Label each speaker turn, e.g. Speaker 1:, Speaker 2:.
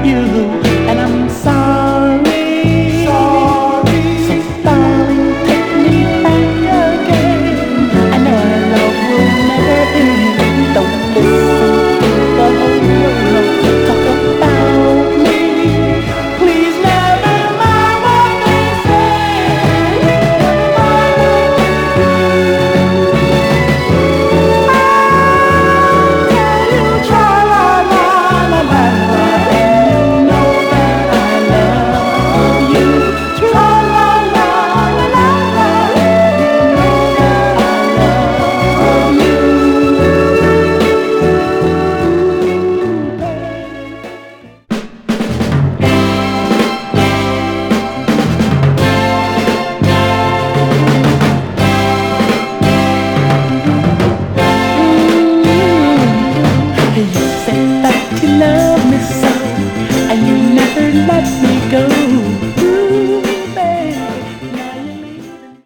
Speaker 1: you, and I'm sorry. So darling, take me back again. I know our love will never end. Don't listen to the whole world talk about me. Please never mind what they say. Never mind what tell you, tra la la la la la, and you know that I love you. Tra la la la la la, and you know that I love you. You said that you love me so, and you never let me go.